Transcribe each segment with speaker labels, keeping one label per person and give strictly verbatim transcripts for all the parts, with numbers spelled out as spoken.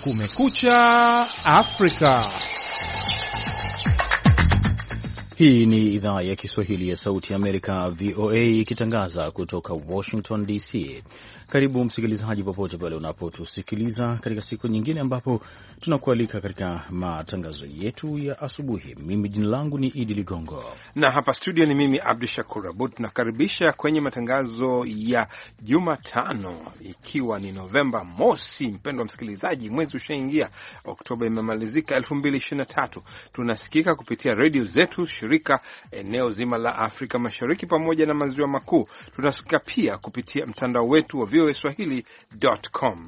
Speaker 1: Kumekucha Afrika.
Speaker 2: Hii ni idhaa ya Kiswahili ya Sauti ya Amerika, V O A, ikitangaza kutoka Washington D C. Karibu msikilizaji, popote pale unapotusikiliza katika siku nyingine ambapo tunakualika katika matangazo yetu ya asubuhi. Mimi jina langu ni Idi Ligongo
Speaker 3: na hapa studio ni mimi Abdu Shakur Abud. Tunakaribisha kwenye matangazo ya Jumatano, ikiwa ni Novemba mosi. Mpendwa msikilizaji, mwezi ushaingia, Oktoba imemalizika, elfu mbili ishirini na tatu. Tunasikika kupitia redio zetu shirika eneo zima la Afrika Mashariki pamoja na maziwa makuu. Tunasikika pia kupitia mtandao wetu wa v o a swahili dot com.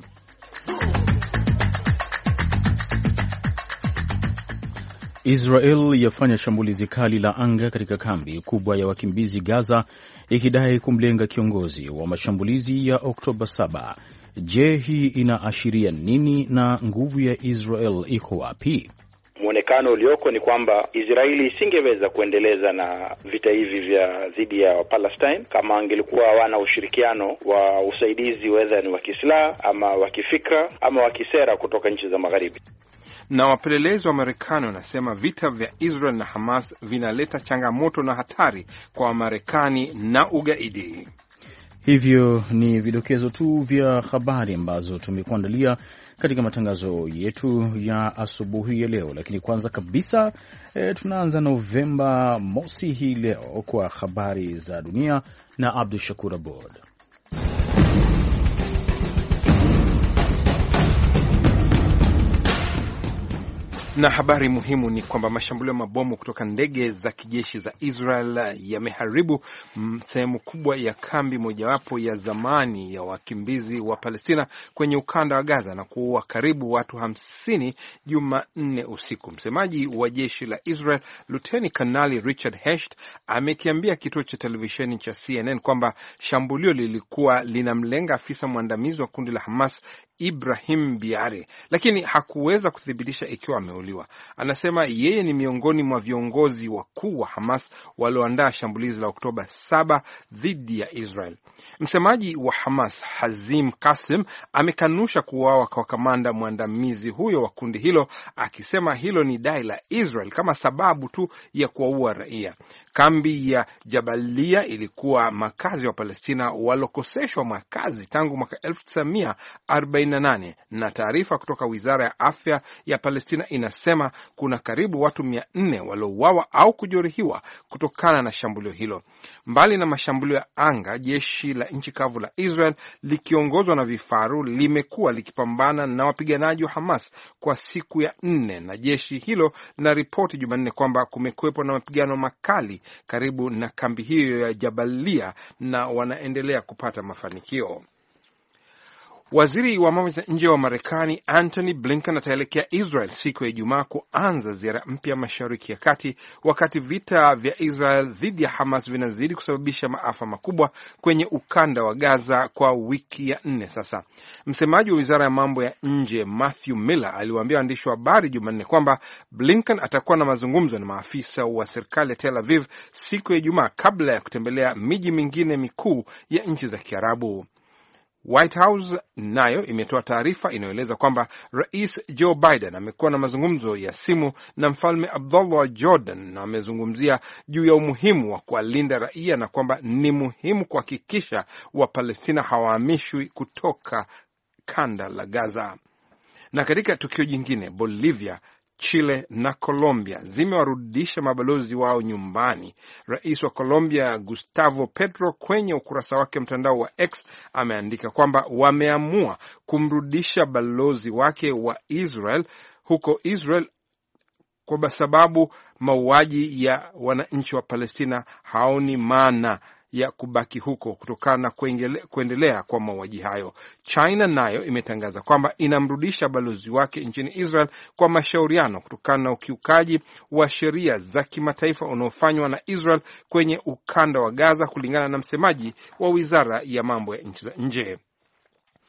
Speaker 2: Israel yafanya shambulizi kali la anga katika kambi kubwa ya wakimbizi Gaza, ikidai kumlenga kiongozi wa mashambulizi ya Oktoba saba. Je, hii inaashiria nini na nguvu ya Israel iko wapi?
Speaker 4: Muonekano ulioko ni kwamba Israeli isingeweza kuendeleza na vita hivi vya dhidi ya Palestine kama angelikuwa wana ushirikiano wa usaidizi, whether ni wa kisilaha ama wa kifikra ama wa kisera kutoka nchi za magharibi.
Speaker 3: Na wapelelezi wa Marekani wanasema vita vya Israel na Hamas vinaleta changamoto na hatari kwa Marekani na ugaidi.
Speaker 2: Hivyo ni vidokezo tu vya habari ambazo tumekuandalia katika matangazo yetu ya asubuhi ya leo, lakini kwanza kabisa e, tunaanza Novemba mosi hii leo kwa habari za dunia na Abdu Shakur Abud.
Speaker 3: Na habari muhimu ni kwamba mashambulio ya mabomu kutoka ndege za kijeshi za Israel yameharibu sehemu kubwa ya kambi mojawapo ya zamani ya wakimbizi wa Palestina kwenye ukanda wa Gaza na kuua karibu watu hamsini Jumanne usiku. Msemaji wa jeshi la Israel, Luteni Kanali Richard Hecht, amekiambia kituo cha televisheni cha C N N kwamba shambulio lilikuwa linamlenga afisa mwandamizi wa kundi la Hamas, Ibrahim Biari, lakini hakuweza kuthibitisha ikiwa ameuliwa. Anasema yeye ni miongoni mwa viongozi wakuu wa Hamas walioandaa shambulizi la Oktoba saba dhidi ya Israel. Msemaji wa Hamas, Hazim Qasim, amekanusha kuuawa kwa kamanda mwandamizi huyo wa kundi hilo, akisema hilo ni dai la Israel kama sababu tu ya kuwaua raia. Kambi ya Jabalia ilikuwa makazi wa Palestina walokoseshwa makazi tangu mwaka elfu tisa mia arobaini na nane, na taarifa kutoka Wizara ya Afya ya Palestina inasema kuna karibu watu mia nne waliouawa au kujeruhiwa kutokana na shambulio hilo. Mbali na mashambulio ya anga, jeshi la nchi kavu la Israel likiongozwa na vifaru limekuwa likipambana na wapiganaji wa Hamas kwa siku ya nne, na jeshi hilo lina ripoti Jumanne kwamba kumekuwepo na mapigano makali karibu na kambi hiyo ya Jabalia na wanaendelea kupata mafanikio. Waziri wa mambo ya nje wa Marekani Antony Blinken ataelekea Israel siku ya Ijumaa kuanza ziara mpya Mashariki ya Kati, wakati vita vya Israel dhidi ya Hamas vinazidi kusababisha maafa makubwa kwenye ukanda wa Gaza kwa wiki ya nne sasa. Msemaji wa Wizara ya Mambo ya Nje Matthew Miller aliwaambia waandishi wa habari Jumanne kwamba Blinken atakuwa na mazungumzo na maafisa wa serikali ya Tel Aviv siku ya Ijumaa kabla ya kutembelea miji mingine mikuu ya nchi za Kiarabu. White House nayo imetoa taarifa inayoeleza kwamba Rais Joe Biden amekuwa na mazungumzo ya simu na Mfalme Abdullah wa Jordan, na amezungumzia juu ya umuhimu wa kuwalinda raia na kwamba ni muhimu kuhakikisha Wapalestina hawahamishwi kutoka kanda la Gaza. Na katika tukio jingine, Bolivia, Chile na Colombia zimewarudisha mabalozi wao nyumbani. Rais wa Colombia Gustavo Petro kwenye ukurasa wake mtandao wa X ameandika kwamba wameamua kumrudisha balozi wake wa Israel huko Israel kwa sababu mauaji ya wananchi wa Palestina haoni maana ya kubaki huko kutokana na kuendelea kwa mauaji hayo. China nayo imetangaza kwamba inamrudisha balozi wake nchini Israel kwa mashauriano kutokana na ukiukaji wa sheria za kimataifa unaofanywa na Israel kwenye ukanda wa Gaza, kulingana na msemaji wa Wizara ya Mambo ya Nchi za Nje.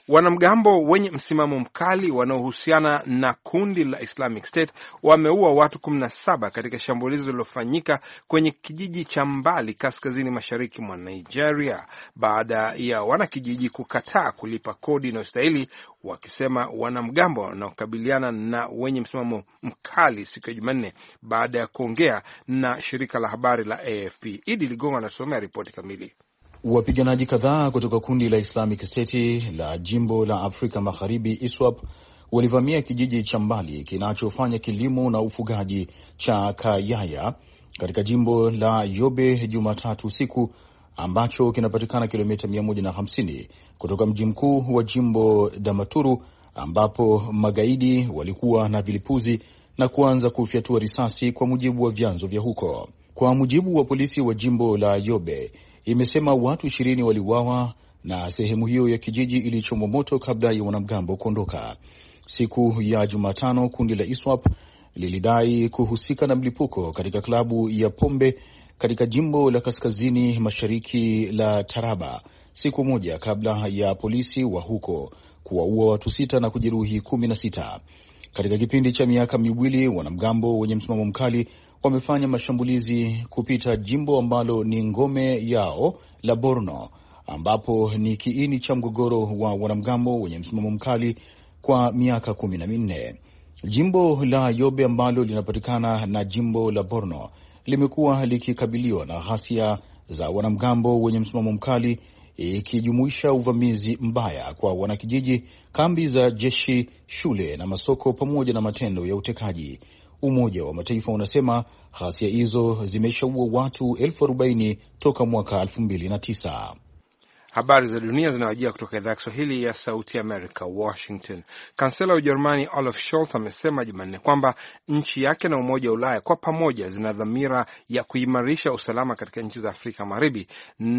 Speaker 3: Wanamgambo wenye msimamo mkali wanaohusiana na kundi la Islamic State wameua watu kumi na saba katika shambulizi lililofanyika kwenye kijiji cha mbali kaskazini mashariki mwa Nigeria baada ya wanakijiji kukataa kulipa kodi inayostahili, wakisema wanamgambo wanaokabiliana na wenye msimamo mkali siku ya Jumanne, baada ya kuongea na shirika la habari la A F P. Idi Ligongo anasomea ripoti kamili.
Speaker 2: Wapiganaji kadhaa kutoka kundi la Islamic State la jimbo la Afrika Magharibi ISWAP walivamia kijiji cha mbali kinachofanya kilimo na ufugaji cha Kayaya katika jimbo la Yobe Jumatatu usiku, ambacho kinapatikana kilomita mia moja na hamsini kutoka mji mkuu wa jimbo Damaturu, ambapo magaidi walikuwa na vilipuzi na kuanza kufyatua risasi, kwa mujibu wa vyanzo vya huko. Kwa mujibu wa polisi wa jimbo la Yobe, imesema watu ishirini waliuawa na sehemu hiyo ya kijiji ilichomwa moto kabla ya wanamgambo kuondoka. Siku ya Jumatano, kundi la ISWAP lilidai kuhusika na mlipuko katika klabu ya pombe katika jimbo la kaskazini mashariki la Taraba, siku moja kabla ya polisi wa huko kuwaua watu sita na kujeruhi kumi na sita. Katika kipindi cha miaka miwili, wanamgambo wenye msimamo mkali wamefanya mashambulizi kupita jimbo ambalo ni ngome yao la Borno, ambapo ni kiini cha mgogoro wa wanamgambo wenye msimamo mkali kwa miaka kumi na minne. Jimbo la Yobe ambalo linapatikana na jimbo la Borno limekuwa likikabiliwa na ghasia za wanamgambo wenye msimamo mkali, ikijumuisha uvamizi mbaya kwa wanakijiji, kambi za jeshi, shule na masoko, pamoja na matendo ya utekaji. Umoja wa Mataifa unasema ghasia hizo zimeshaua watu elfu arobaini toka mwaka elfu mbili na tisa.
Speaker 3: Habari za dunia zinawajia kutoka idhaa ya Kiswahili ya Sauti Amerika, Washington. Kansela wa Ujerumani Olaf Scholz amesema Jumanne kwamba nchi yake na Umoja wa Ulaya kwa pamoja zina dhamira ya kuimarisha usalama katika nchi za Afrika Magharibi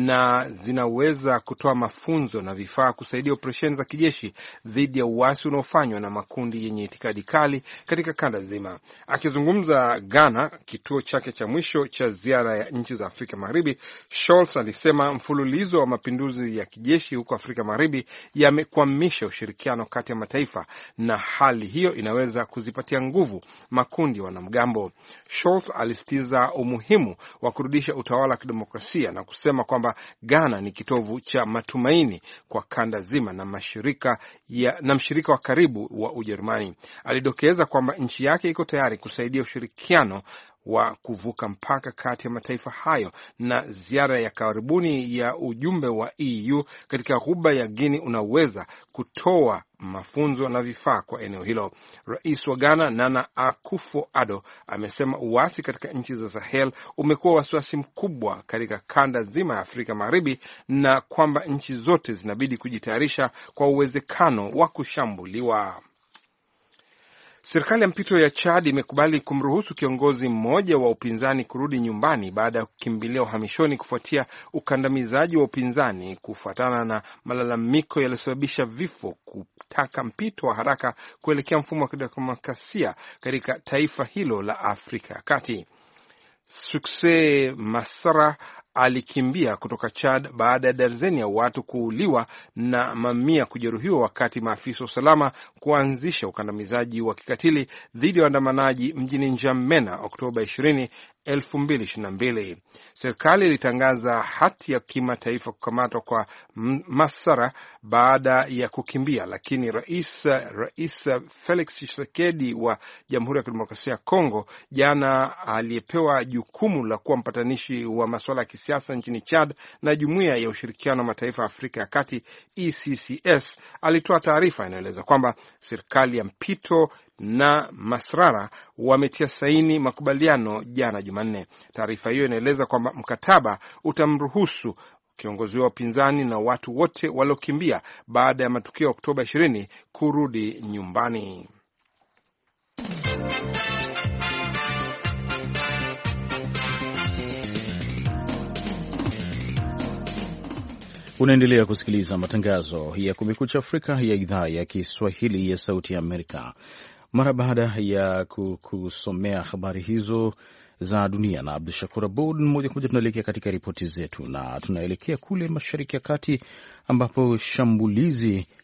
Speaker 3: na zinaweza kutoa mafunzo na vifaa kusaidia operesheni za kijeshi dhidi ya uasi unaofanywa na makundi yenye itikadi kali katika kanda nzima. Akizungumza Ghana, kituo chake cha mwisho cha ziara ya nchi za Afrika Magharibi, Scholz alisema mfululizo wa mapinduzi ya kijeshi huko Afrika Magharibi yamekwamisha ushirikiano kati ya mataifa, na hali hiyo inaweza kuzipatia nguvu makundi wanamgambo. Scholz alisitiza umuhimu wa kurudisha utawala wa kidemokrasia na kusema kwamba Ghana ni kitovu cha matumaini kwa kanda zima na mashirika ya, na mshirika wa karibu wa Ujerumani. Alidokeza kwamba nchi yake iko tayari kusaidia ushirikiano wa kuvuka mpaka kati ya mataifa hayo, na ziara ya karibuni ya ujumbe wa E U katika ghuba ya Guinea unaweza kutoa mafunzo na vifaa kwa eneo hilo. Rais wa Ghana Nana Akufo-Addo amesema uasi katika nchi za Sahel umekuwa wasiwasi mkubwa katika kanda zima ya Afrika Magharibi, na kwamba nchi zote zinabidi kujitayarisha kwa uwezekano wa kushambuliwa. Serikali ya mpito ya Chad imekubali kumruhusu kiongozi mmoja wa upinzani kurudi nyumbani baada ya kukimbilia uhamishoni kufuatia ukandamizaji wa upinzani kufuatana na malalamiko yaliyosababisha vifo, kutaka mpito wa haraka kuelekea mfumo wa kidemokrasia katika taifa hilo la Afrika ya Kati. Sukse Masra alikimbia kutoka Chad baada ya darzeni ya watu kuuliwa na mamia kujeruhiwa wakati maafisa wa usalama kuanzisha ukandamizaji wa kikatili dhidi ya waandamanaji mjini N'Djamena Oktoba ishirini, elfu mbili ishirini na mbili. Serikali ilitangaza hati ya kimataifa kukamatwa kwa Masara baada ya kukimbia, lakini rais rais Felix Tshisekedi wa Jamhuri ya Kidemokrasia ya Kongo jana, aliyepewa jukumu la kuwa mpatanishi wa masuala ya kisiasa nchini Chad na Jumuiya ya Ushirikiano wa Mataifa ya Afrika ya Kati E C C S, alitoa taarifa inaeleza kwamba serikali ya mpito na Masrara wametia saini makubaliano jana Jumanne. Taarifa hiyo inaeleza kwamba mkataba utamruhusu kiongozi wa upinzani na watu wote waliokimbia baada ya matukio ya Oktoba ishirini kurudi nyumbani.
Speaker 2: Unaendelea kusikiliza matangazo ya Kumekucha Afrika ya idhaa ya Kiswahili ya Sauti ya Amerika. Mara baada ya kusomea habari hizo za dunia na Abdu Shakur Abud, moja kwa moja tunaelekea katika ripoti zetu, na tunaelekea kule Mashariki ya Kati ambapo shambulizi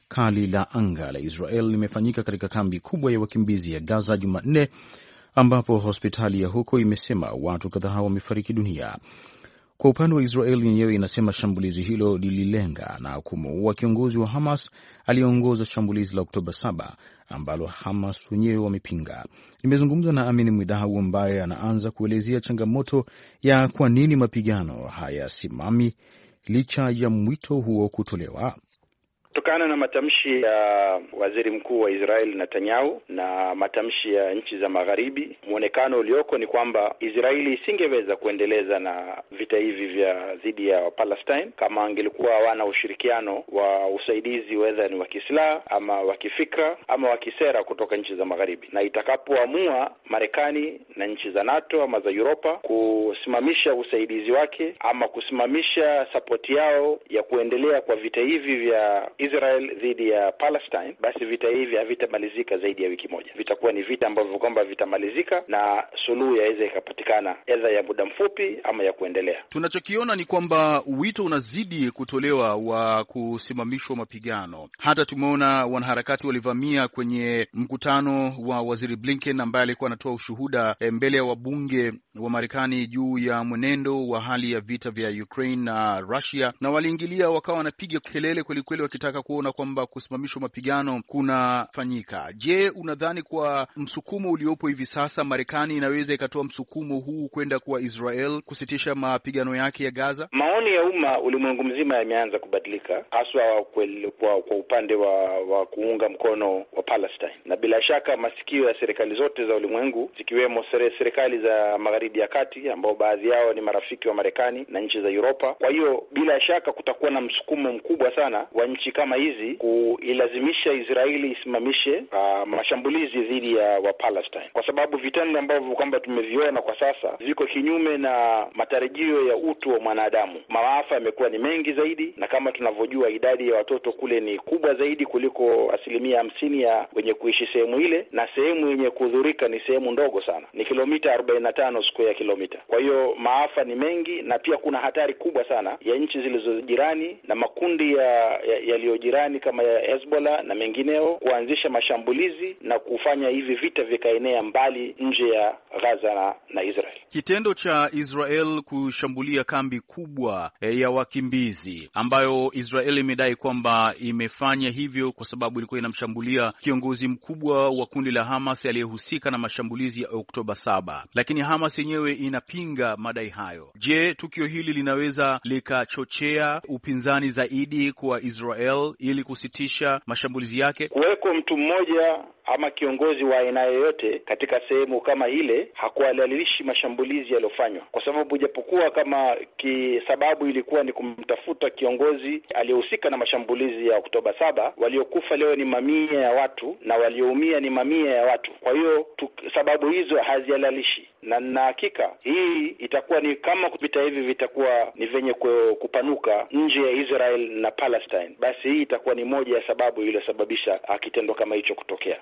Speaker 2: kali la anga la Israel limefanyika katika kambi kubwa ya wakimbizi ya Gaza Jumanne, ambapo hospitali ya huko imesema watu kadhaa wamefariki dunia. Kwa upande wa Israel yenyewe inasema shambulizi hilo lililenga na kumuua kiongozi wa Hamas aliyeongoza shambulizi la Oktoba saba ambalo Hamas wenyewe wamepinga. Nimezungumza na Amin Mwidau ambaye anaanza kuelezea changamoto ya kwa nini mapigano hayasimami licha ya mwito huo kutolewa.
Speaker 4: Kutokana na matamshi ya waziri mkuu wa Israel Netanyahu na matamshi ya nchi za magharibi, muonekano ulioko ni kwamba Israeli isingeweza kuendeleza na vita hivi vya dhidi ya Palestine kama angelikuwa hawana ushirikiano wa usaidizi whether ni wa kisilaha ama wa kifikra ama wa kisera kutoka nchi za magharibi. Na itakapoamua Marekani na nchi za NATO ama za Europa kusimamisha usaidizi wake ama kusimamisha support yao ya kuendelea kwa vita hivi vya Israel dhidi ya Palestine, basi vita hivi havitamalizika zaidi ya wiki moja. Vitakuwa ni vita ambavyo kwamba vitamalizika na suluhu yaweza ikapatikana aidha ya muda mfupi ama ya kuendelea.
Speaker 5: Tunachokiona ni kwamba wito unazidi kutolewa wa kusimamishwa mapigano. Hata tumeona wanaharakati walivamia kwenye mkutano wa Waziri Blinken ambaye alikuwa anatoa ushuhuda mbele ya wabunge wa Marekani juu ya mwenendo wa hali ya vita vya Ukraine na Russia, na waliingilia wakawa wanapiga kelele kweli kweli wakitaka kuona kwamba kusimamishwa mapigano kunafanyika. Je, unadhani kwa msukumo uliopo hivi sasa Marekani inaweza ikatoa msukumo huu kwenda kwa Israel kusitisha mapigano yake ya Gaza?
Speaker 4: Maoni ya umma ulimwengu mzima yameanza kubadilika, haswa kwa, kwa upande wa, wa kuunga mkono wa Palestine. Na bila shaka masikio ya serikali zote za ulimwengu zikiwemo serikali za Magharibi ya Kati ambao baadhi yao ni marafiki wa Marekani na nchi za Europa. Kwa hiyo bila shaka kutakuwa na msukumo mkubwa sana wa nchi kama hizi kuilazimisha Israeli isimamishe uh, mashambulizi dhidi ya wa Palestine, kwa sababu vitendo ambavyo kwamba tumeviona kwa sasa viko kinyume na matarajio ya utu wa mwanadamu. Maafa yamekuwa ni mengi zaidi, na kama tunavyojua idadi ya watoto kule ni kubwa zaidi kuliko asilimia hamsini ya wenye kuishi sehemu ile, na sehemu yenye kudhurika ni sehemu ndogo sana, ni kilomita arobaini na tano square kilomita. Kwa hiyo maafa ni mengi, na pia kuna hatari kubwa sana ya nchi zilizojirani na makundi ya yaliyojirani kama ya Hezbollah na mengineo kuanzisha mashambulizi na kufanya hivi vita vikaenea mbali nje ya Gaza na, na Israel.
Speaker 5: Kitendo cha Israel kushambulia kambi kubwa e, ya wakimbizi ambayo Israel imedai kwamba imefanya hivyo kwa sababu ilikuwa inamshambulia kiongozi mkubwa wa kundi la Hamas aliyehusika na mashambulizi ya Oktoba saba, lakini Hamas yenyewe inapinga madai hayo. Je, tukio hili linaweza likachochea upinzani zaidi kwa Israel ili kusitisha mashambulizi yake?
Speaker 4: Kuweko mtu mmoja ama kiongozi wa aina yoyote katika sehemu kama ile hakuhalalishi mashambulizi yaliyofanywa, kwa sababu japokuwa kama kisababu ilikuwa ni kumtafuta kiongozi aliyehusika na mashambulizi ya Oktoba saba, waliokufa leo ni mamia ya watu na walioumia ni mamia ya watu. Kwa hiyo sababu hizo hazihalalishi, na na hakika hii itakuwa ni kama vita hivi vitakuwa ni venye kupanuka nje ya Israel na Palestine, basi hii itakuwa ni moja ya sababu iliyosababisha kitendo kama hicho kutokea.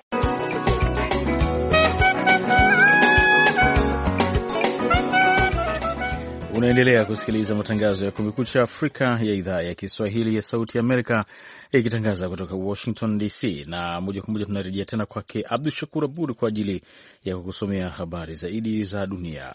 Speaker 2: Unaendelea kusikiliza matangazo ya Kumekucha Afrika ya idhaa ya Kiswahili ya Sauti Amerika ikitangaza kutoka Washington D C, na moja kwa moja tunarejea tena kwake Abdul Shakur Abud kwa ajili ya kukusomea habari zaidi za dunia.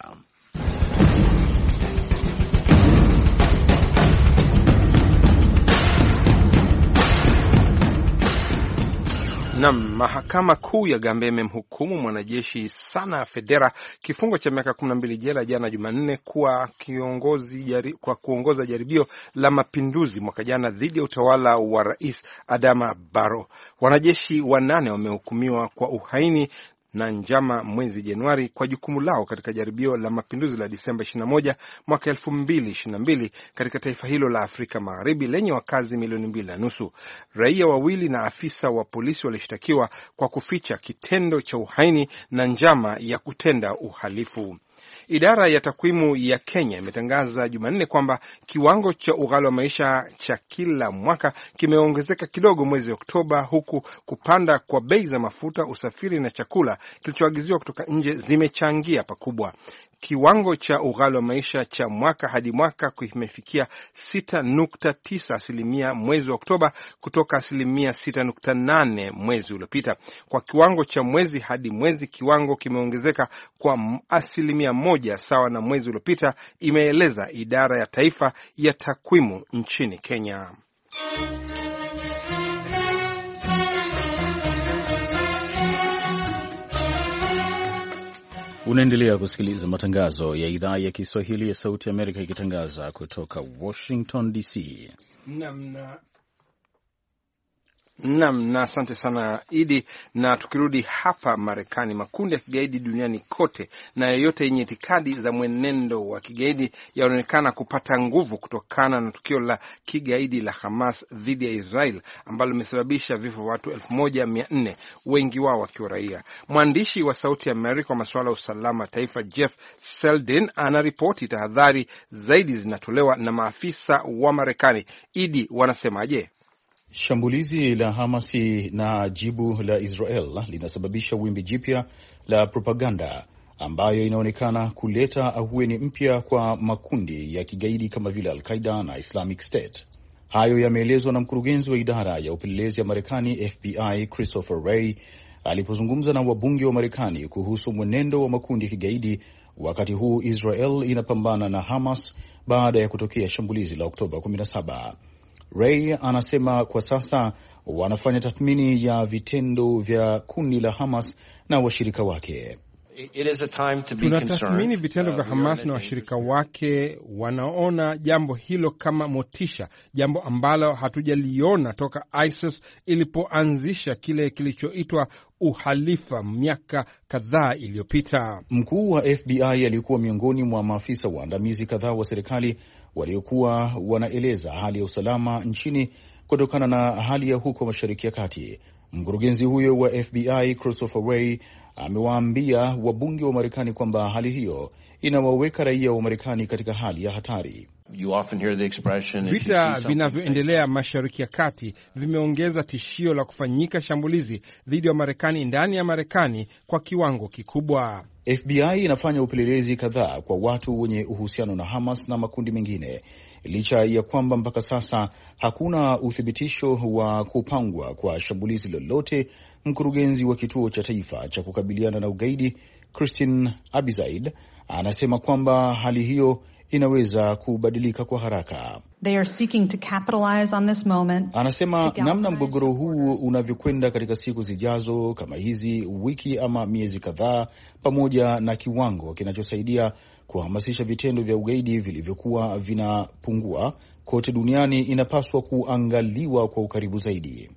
Speaker 3: Nam, mahakama kuu ya Gambia imemhukumu mwanajeshi Sana Federa kifungo cha miaka kumi na mbili jela jana Jumanne kwa kiongozi jari, kwa kuongoza jaribio la mapinduzi mwaka jana dhidi ya utawala wa Rais Adama Barrow. Wanajeshi wanane wamehukumiwa kwa uhaini na njama mwezi Januari kwa jukumu lao katika jaribio la mapinduzi la Disemba ishirini na moja mwaka elfu mbili ishirini na mbili katika taifa hilo la Afrika Magharibi lenye wakazi milioni mbili na nusu. Raia wawili na afisa wa polisi walishtakiwa kwa kuficha kitendo cha uhaini na njama ya kutenda uhalifu. Idara ya takwimu ya Kenya imetangaza Jumanne kwamba kiwango cha ughali wa maisha cha kila mwaka kimeongezeka kidogo mwezi Oktoba, huku kupanda kwa bei za mafuta, usafiri na chakula kilichoagiziwa kutoka nje zimechangia pakubwa. Kiwango cha ughali wa maisha cha mwaka hadi mwaka kimefikia sita nukta tisa asilimia mwezi wa Oktoba kutoka asilimia sita nukta nane mwezi uliopita. Kwa kiwango cha mwezi hadi mwezi, kiwango kimeongezeka kwa asilimia moja sawa na mwezi uliopita, imeeleza idara ya taifa ya takwimu nchini Kenya.
Speaker 2: Unaendelea kusikiliza matangazo ya idhaa ya Kiswahili ya Sauti ya Amerika ikitangaza kutoka Washington D C.
Speaker 3: Namna Naam, na asante sana Idi. Na tukirudi hapa Marekani, makundi ya kigaidi duniani kote na yoyote yenye itikadi za mwenendo wa kigaidi yanaonekana kupata nguvu kutokana na tukio la kigaidi la Hamas dhidi ya Israel ambalo limesababisha vifo vya watu elfu moja mia nne, wengi wao wakiwa raia. Mwandishi wa Sauti ya Amerika wa masuala ya usalama taifa Jeff Seldin anaripoti tahadhari zaidi zinatolewa na maafisa wa Marekani. Idi, wanasemaje?
Speaker 2: Shambulizi la Hamasi na jibu la Israel linasababisha wimbi jipya la propaganda ambayo inaonekana kuleta ahueni mpya kwa makundi ya kigaidi kama vile Al-Qaeda na Islamic State. Hayo yameelezwa na mkurugenzi wa idara ya upelelezi ya Marekani F B I Christopher Wray alipozungumza na wabunge wa Marekani kuhusu mwenendo wa makundi ya kigaidi wakati huu Israel inapambana na Hamas baada ya kutokea shambulizi la Oktoba kumi na saba. Ray anasema kwa sasa wanafanya tathmini ya vitendo vya kundi la Hamas na washirika wake.
Speaker 1: Tunatathmini vitendo vya Hamas na washirika wake. Wanaona jambo hilo kama motisha, jambo ambalo hatujaliona toka ISIS ilipoanzisha kile kilichoitwa uhalifa miaka kadhaa iliyopita.
Speaker 2: Mkuu wa F B I alikuwa miongoni mwa maafisa waandamizi kadhaa wa serikali waliokuwa wanaeleza hali ya usalama nchini kutokana na hali ya huko Mashariki ya Kati. Mkurugenzi huyo wa F B I Christopher Wray amewaambia wabunge wa Marekani kwamba hali hiyo inawaweka raia wa Marekani katika hali ya hatari.
Speaker 1: Vita vinavyoendelea Mashariki ya Kati vimeongeza tishio la kufanyika shambulizi dhidi ya Marekani ndani ya Marekani kwa kiwango kikubwa.
Speaker 2: F B I inafanya upelelezi kadhaa kwa watu wenye uhusiano na Hamas na makundi mengine, licha ya kwamba mpaka sasa hakuna uthibitisho wa kupangwa kwa shambulizi lolote. Mkurugenzi wa kituo cha taifa cha kukabiliana na ugaidi Christine Abizaid anasema kwamba hali hiyo inaweza kubadilika kwa haraka.
Speaker 6: They are seeking to capitalize on this moment.
Speaker 2: Anasema namna mgogoro huu unavyokwenda katika siku zijazo kama hizi, wiki ama miezi kadhaa, pamoja na kiwango kinachosaidia kuhamasisha vitendo vya ugaidi vilivyokuwa vinapungua kote duniani, inapaswa kuangaliwa kwa ukaribu zaidi.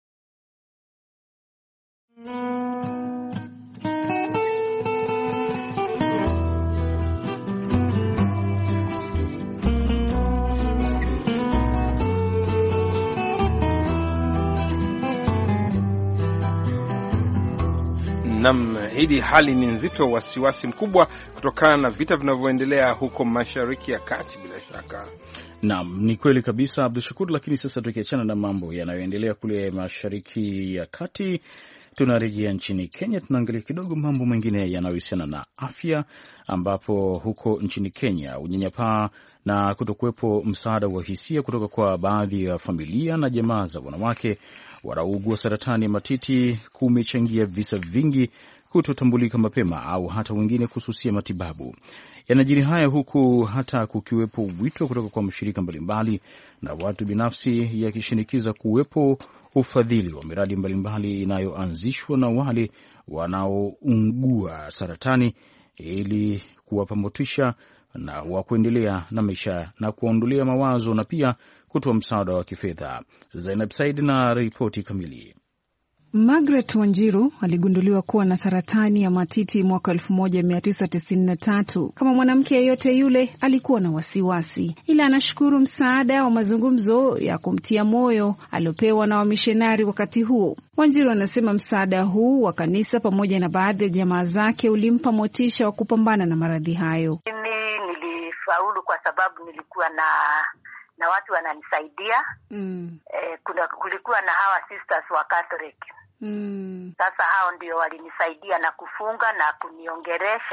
Speaker 3: Nam, hili hali ni nzito, wasiwasi mkubwa kutokana na vita vinavyoendelea huko Mashariki ya Kati. Bila shaka
Speaker 2: naam, ni kweli kabisa Abdul Shakur. Lakini sasa tukiachana na mambo yanayoendelea kule Mashariki ya Kati, tunarejea nchini Kenya. Tunaangalia kidogo mambo mengine yanayohusiana na afya, ambapo huko nchini Kenya unyanyapaa na kutokuwepo msaada wa hisia kutoka kwa baadhi ya familia na jamaa za wanawake wanaougua saratani ya matiti kumechangia visa vingi kutotambulika mapema au hata wengine kususia matibabu. Yanajiri haya huku hata kukiwepo wito kutoka kwa mashirika mbalimbali na watu binafsi yakishinikiza kuwepo ufadhili wa miradi mbalimbali inayoanzishwa na wale wanaoungua saratani ili kuwapa motisha na wa kuendelea na maisha na kuondolea mawazo na pia kutoa msaada wa kifedha. Zainab Said na ripoti kamili.
Speaker 7: Margaret Wanjiru aligunduliwa kuwa na saratani ya matiti mwaka elfu moja mia tisa tisini na tatu. Kama mwanamke yeyote yule alikuwa na wasiwasi, ila anashukuru msaada wa mazungumzo ya kumtia moyo aliopewa na wamishonari wakati huo. Wanjiru anasema msaada huu wa kanisa pamoja na baadhi ya jamaa zake ulimpa motisha wa kupambana na maradhi hayo.
Speaker 8: Mimi nilifaulu kwa sababu nilikuwa na na watu wananisaidia. Mm. Eh, kuna kulikuwa na hawa sisters wa Catholic. Mm. Sasa hao ndio walinisaidia na kufunga na kuniongeresha.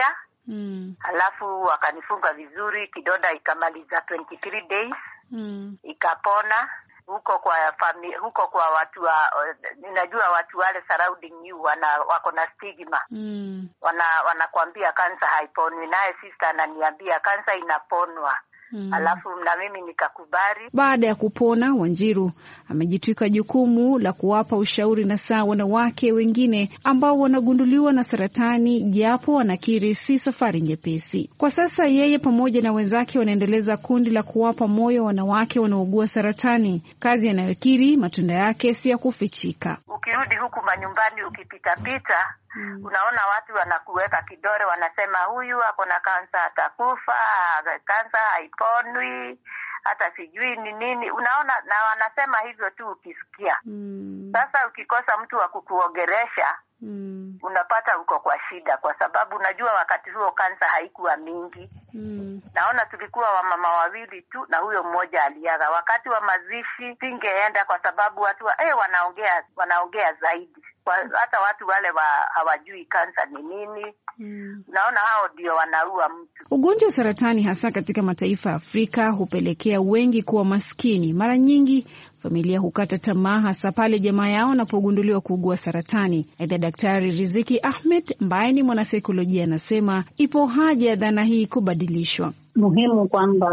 Speaker 8: Mm. Alafu wakanifunga vizuri, kidonda ikamaliza twenty-three days. Mm. Ikapona. Huko kwa fami, huko kwa watu wa, ninajua watu wale surrounding you wana wako na stigma. Mm. Wana wanakuambia kansa haiponi, naye sister ananiambia kansa inaponwa. Mm. Alafu na mimi nikakubali.
Speaker 7: Baada ya kupona, Wanjiru amejitwika jukumu la kuwapa ushauri na saa wanawake wengine ambao wanagunduliwa na saratani, japo wanakiri si safari nyepesi. Kwa sasa yeye pamoja na wenzake wanaendeleza kundi la kuwapa moyo wanawake wanaougua saratani, kazi anayokiri matunda yake si ya kufichika.
Speaker 8: Ukirudi huku manyumbani ukipita pita, mm. unaona watu wanakuweka kidore, wanasema huyu ako na kansa atakufa, kansa haiponwi, hata sijui ni nini. Unaona, na wanasema hivyo tu ukisikia. Mm. Sasa ukikosa mtu wa kukuongeresha, mm. unapata uko kwa shida, kwa sababu unajua wakati huo kansa haikuwa mingi. Mm. Naona tulikuwa wamama wawili tu na huyo mmoja aliaga. Wakati wa mazishi singeenda kwa sababu watu wa, eh wanaongea wanaongea zaidi. Kwa, hata watu wale wa hawajui kansa ni nini. Mm. Naona hao ndio wanaua mtu.
Speaker 7: Ugonjwa wa saratani hasa katika mataifa ya Afrika hupelekea wengi kuwa maskini. Mara nyingi familia hukata tamaa hasa pale jamaa yao wanapogunduliwa kuugua saratani. Aidha, Daktari Riziki Ahmed ambaye ni mwanasaikolojia anasema ipo haja ya dhana hii kubadilishwa.
Speaker 9: Muhimu kwamba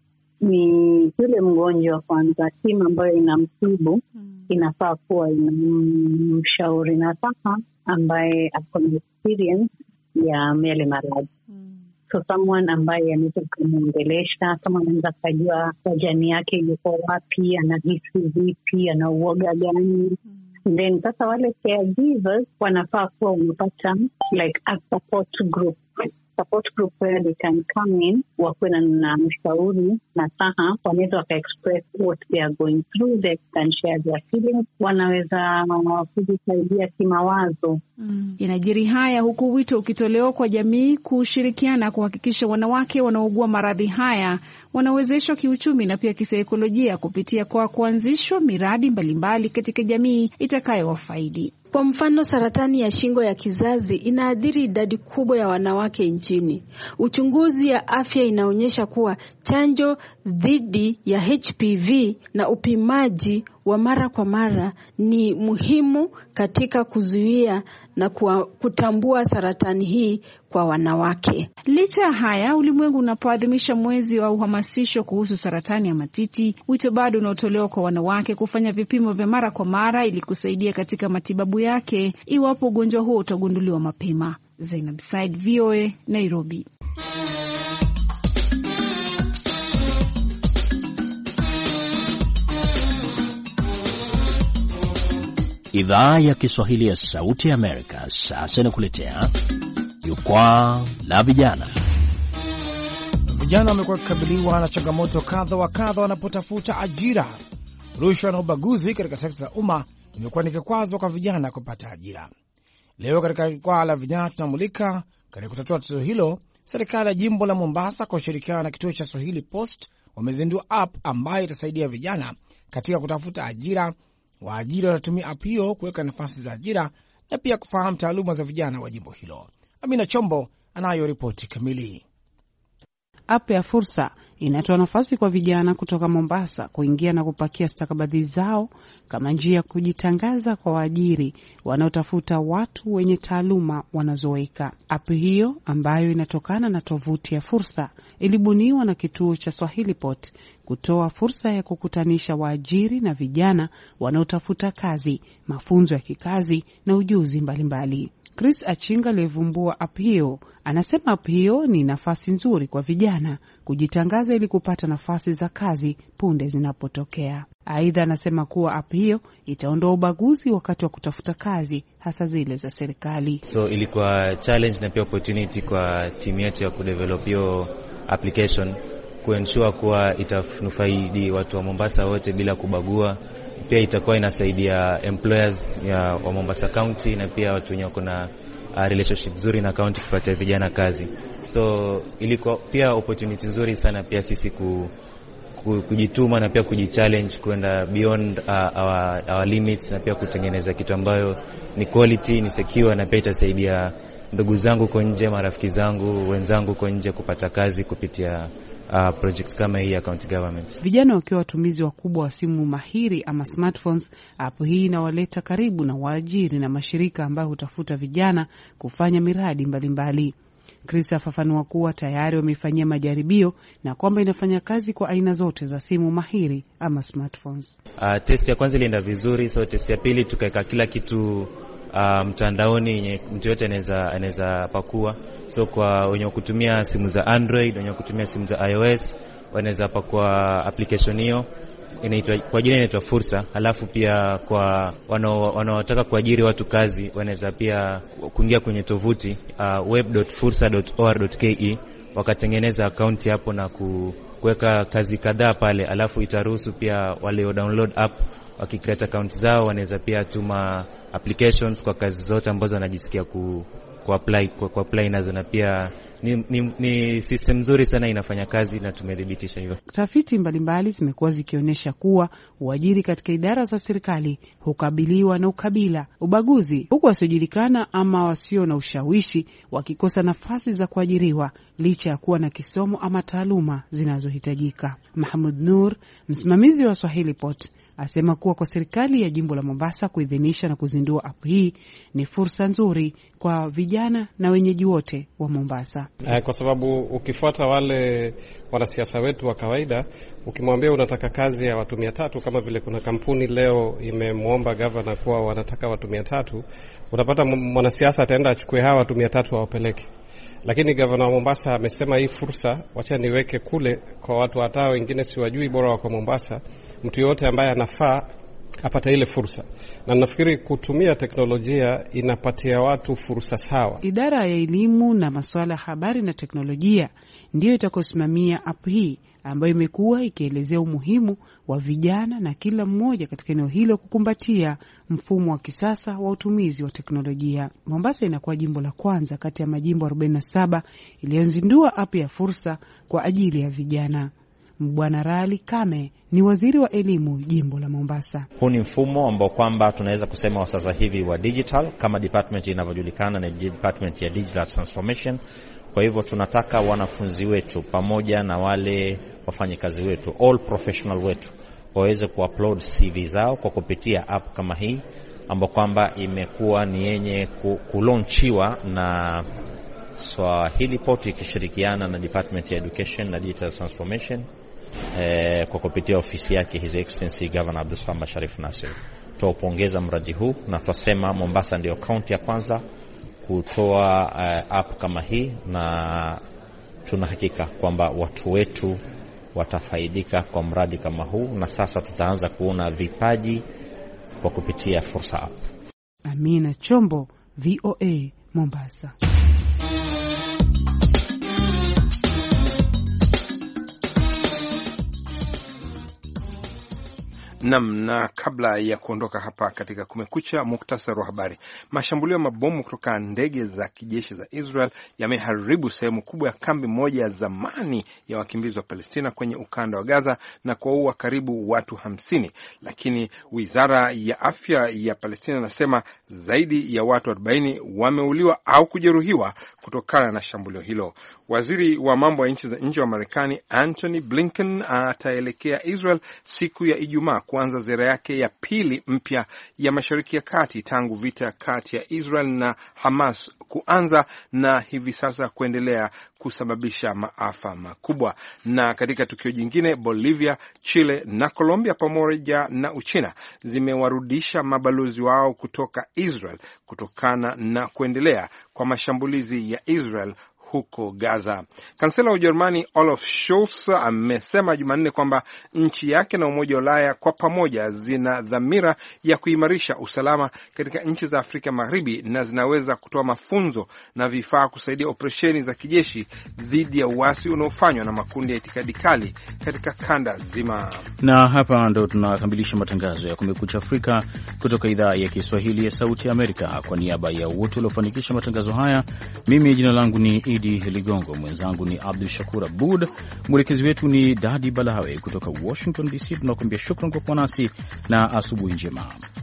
Speaker 9: ni yule mgonjwa kwanza, timu ambayo inamtibu hmm. inafaa kuwa inamshauri na saha ambaye ako na experience ya yale maradhi. Hmm. So someone ambaye anaweza kumwongelesha, kama anaweza kujua wajani yake yuko wapi, anahisi vipi, ana uoga gani. Hmm. Then sasa wale caregivers wanafaa kuwa wanapata like a support group. Support group where they can come in, wakuwe na mshauri na saha, wanaweza waka express what they are going through, they can share their feelings, wanaweza kujisaidia kimawazo.
Speaker 7: Mm. Inajiri haya huku wito ukitolewa kwa jamii kushirikiana kuhakikisha wanawake wanaougua maradhi haya wanawezeshwa kiuchumi na pia kisaikolojia kupitia kwa kuanzishwa miradi mbalimbali katika jamii itakayowafaidi.
Speaker 10: Kwa mfano, saratani ya shingo ya kizazi inaathiri idadi kubwa ya wanawake nchini. Uchunguzi ya afya inaonyesha kuwa chanjo dhidi ya H P V na upimaji wa mara kwa mara ni muhimu katika kuzuia na kutambua saratani hii kwa wanawake.
Speaker 7: Licha haya, ulimwengu unapoadhimisha mwezi wa uhamasisho kuhusu saratani ya matiti, wito bado unaotolewa kwa wanawake kufanya vipimo vya mara kwa mara ili kusaidia katika matibabu yake iwapo ugonjwa huo utagunduliwa mapema. Zainab Said, V O A, Nairobi.
Speaker 11: Idhaa ya Kiswahili ya Sauti ya Amerika sasa inakuletea Jukwaa la Vijana.
Speaker 12: Vijana wamekuwa kukabiliwa na changamoto kadha wa kadha wanapotafuta ajira. Rushwa na ubaguzi katika sekta za umma imekuwa ni kikwazo kwa vijana kupata ajira. Leo katika Jukwaa la Vijana tunamulika katika kutatua tatizo hilo. Serikali ya jimbo la Mombasa kwa ushirikiano na kituo cha Swahili Post wamezindua app ambayo itasaidia vijana katika kutafuta ajira. Waajiri wanatumia app hiyo kuweka nafasi za ajira na pia kufahamu taaluma za vijana wa jimbo hilo. Amina Chombo anayo ripoti kamili.
Speaker 13: App ya Fursa inatoa nafasi kwa vijana kutoka Mombasa kuingia na kupakia stakabadhi zao kama njia ya kujitangaza kwa waajiri wanaotafuta watu wenye taaluma wanazoweka. App hiyo ambayo inatokana na tovuti ya Fursa ilibuniwa na kituo cha Swahili Pot kutoa fursa ya kukutanisha waajiri na vijana wanaotafuta kazi, mafunzo ya kikazi na ujuzi mbalimbali mbali. Chris Achinga aliyevumbua app hiyo anasema app hiyo ni nafasi nzuri kwa vijana kujitangaza ili kupata nafasi za kazi punde zinapotokea. Aidha, anasema kuwa app hiyo itaondoa ubaguzi wakati wa kutafuta kazi, hasa zile za serikali.
Speaker 14: So ilikuwa challenge na pia opportunity kwa timu yetu ya kudevelop hiyo application, kuensure kuwa itanufaidi watu wa Mombasa wote bila kubagua. Pia itakuwa inasaidia employers ya wa Mombasa County na pia watu wenye wako na uh, relationship nzuri na county kupata vijana kazi. So ilikuwa pia opportunity nzuri sana pia sisi ku, ku, kujituma na pia kujichallenge kwenda beyond uh, our, our limits na pia kutengeneza kitu ambayo ni quality, ni secure na pia itasaidia ndugu zangu kwa nje, marafiki zangu, wenzangu kwa nje kupata kazi kupitia Uh, projects kama hii ya county government.
Speaker 13: Vijana wakiwa watumizi wakubwa wa simu mahiri ama smartphones, app hii inawaleta karibu na waajiri na mashirika ambayo hutafuta vijana kufanya miradi mbalimbali. Chris afafanua kuwa tayari wamefanyia majaribio na kwamba inafanya kazi kwa aina zote za simu mahiri ama smartphones.
Speaker 14: Uh, test ya kwanza ilienda vizuri, so test ya pili tukaweka kila kitu Uh, mtandaoni yenye mtu yote anaweza anaweza pakua. So kwa wenye kutumia simu za Android, wenye kutumia simu za iOS wanaweza pakua application hiyo, inaitwa kwa jina inaitwa Fursa. Halafu pia kwa wanaotaka kuajiri watu kazi wanaweza pia kuingia kwenye tovuti uh, web dot fursa dot or dot ke, wakatengeneza account hapo na kuweka kazi kadhaa pale. Halafu itaruhusu pia wale download app wakicreate account zao wanaweza pia tuma applications kwa kazi zote ambazo wanajisikia ku, ku apply ku, ku apply nazo, na pia ni, ni, ni system nzuri sana, inafanya kazi na tumedhibitisha hivyo.
Speaker 13: Tafiti mbalimbali zimekuwa zikionyesha kuwa uajiri katika idara za serikali hukabiliwa na ukabila, ubaguzi, huku wasiojulikana ama wasio na ushawishi wakikosa nafasi za kuajiriwa licha ya kuwa na kisomo ama taaluma zinazohitajika. Mahmud Nur, msimamizi wa Swahili Pot, asema kuwa kwa serikali ya jimbo la Mombasa kuidhinisha na kuzindua app hii ni fursa nzuri kwa vijana na wenyeji wote wa Mombasa.
Speaker 15: Eh, kwa sababu ukifuata wale wanasiasa wetu wa kawaida, ukimwambia unataka kazi ya watu mia tatu, kama vile kuna kampuni leo imemwomba governor kuwa wanataka watu mia tatu, utapata mwanasiasa ataenda achukue hawa watu mia tatu awapeleke. Lakini gavana wa Mombasa amesema hii fursa wacha niweke kule kwa watu hata wengine siwajui, bora wako Mombasa, mtu yote ambaye anafaa apata ile fursa. Na nafikiri kutumia teknolojia inapatia watu fursa sawa.
Speaker 13: Idara ya elimu na masuala ya habari na teknolojia ndiyo itakosimamia app hii ambayo imekuwa ikielezea umuhimu wa vijana na kila mmoja katika eneo hilo kukumbatia mfumo wa kisasa wa utumizi wa teknolojia. Mombasa inakuwa jimbo la kwanza kati ya majimbo arobaini na saba iliyozindua app ya fursa kwa ajili ya vijana. Bwana Rali Kame ni waziri wa elimu jimbo la Mombasa.
Speaker 16: Huu ni mfumo ambao kwamba tunaweza kusema wa sasa hivi wa digital, kama department inavyojulikana na department ya digital transformation. Kwa hivyo tunataka wanafunzi wetu pamoja na wale wafanyikazi wetu, all professional wetu, waweze kuupload C V zao kwa kupitia app kama hii ambao kwamba imekuwa ni yenye kulaunchiwa na Swahili Pot ikishirikiana na Department ya Education na Digital Transformation eh, kwa kupitia ofisi yake His Excellency Governor Abdulswamad Sharif Nassir. Tuupongeza mradi huu na tuasema Mombasa ndio kaunti ya kwanza kutoa uh, app kama hii, na tunahakika kwamba watu wetu watafaidika kwa mradi kama huu, na sasa tutaanza kuona vipaji kwa kupitia Fursa app.
Speaker 13: Amina Chombo, V O A, Mombasa.
Speaker 3: Nam, na kabla ya kuondoka hapa katika Kumekucha, muktasari wa habari. Mashambulio ya mabomu kutoka ndege za kijeshi za Israel yameharibu sehemu kubwa ya kambi moja ya zamani ya wakimbizi wa Palestina kwenye ukanda wa Gaza na kuwaua karibu watu hamsini, lakini wizara ya afya ya Palestina inasema zaidi ya watu arobaini wameuliwa au kujeruhiwa kutokana na shambulio hilo. Waziri wa mambo ya nchi za nje wa Marekani Antony Blinken ataelekea Israel siku ya Ijumaa kuanza ziara yake ya pili mpya ya Mashariki ya Kati tangu vita kati ya Israel na Hamas kuanza na hivi sasa kuendelea kusababisha maafa makubwa. Na katika tukio jingine, Bolivia, Chile na Colombia pamoja na Uchina zimewarudisha mabalozi wao kutoka Israel kutokana na kuendelea kwa mashambulizi ya Israel huko Gaza. Kansela wa Ujerumani Olaf Scholz amesema Jumanne kwamba nchi yake na Umoja wa Ulaya kwa pamoja zina dhamira ya kuimarisha usalama katika nchi za Afrika Magharibi na zinaweza kutoa mafunzo na vifaa kusaidia operesheni za kijeshi dhidi ya uasi unaofanywa na makundi ya itikadi kali katika kanda zima.
Speaker 2: Na hapa ndo tunakamilisha matangazo ya Kumekucha Afrika kutoka idhaa ya Kiswahili ya Sauti ya Amerika. Kwa niaba ya wote waliofanikisha matangazo haya, mimi jina langu ni Idi Ligongo, mwenzangu ni Abdul Shakur Abud, mwelekezi wetu ni Dadi Balawe kutoka Washington D C. Tunakuambia shukrani kwa kuwa nasi na asubuhi njema.